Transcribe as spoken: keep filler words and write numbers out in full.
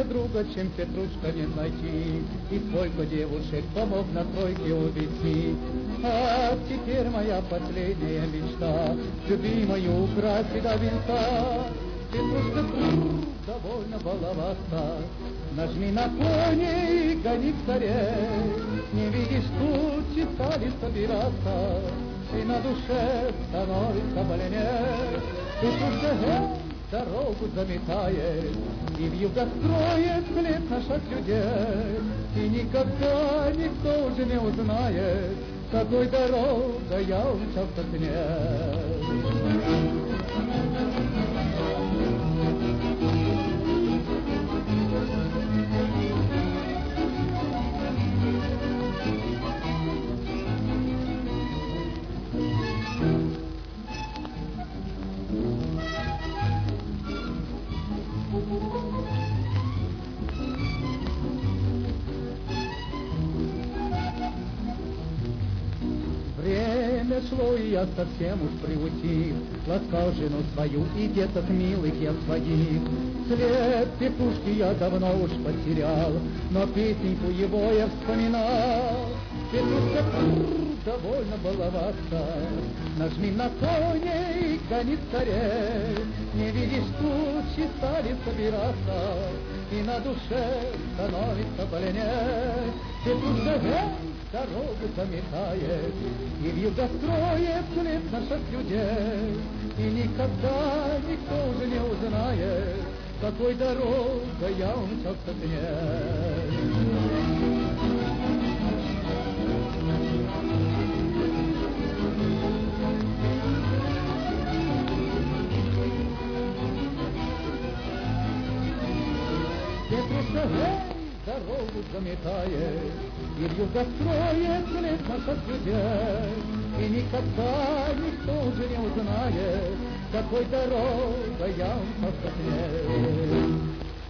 друга, чем Петрушка, не найти. И сколько девушек помог на тройке увести. А теперь моя последняя мечта любимую украсить до венца. Петрушка, довольно баловаться, нажми на коне и гони к царе. Не видишь, тучи стали собираться, и на душе становится больнее. Петрушка дорогу заметает, и вьюга строит след наших людей. И никогда никто уже не узнает, какой дорогой я умчался к ней. Время шло, и я совсем уж приутих, ласкал жену свою и деток милых я своих. След Петрушки я давно уж потерял, но песенку его я вспоминал. Петрушка, довольно баловаться, нажми на коне и гони скорей. Не видишь, тучи стали собираться, и на душе становится больнее. Петрушка дорогу заметает, и вьюга строит след наших людей. И никогда никто уже не узнает, какой дорогой я умчался к ней. Петрушка дорогу заметает, и вьюга строит след наших людей. И никогда никто уже не узнает, какой дорогой я умчался к ней.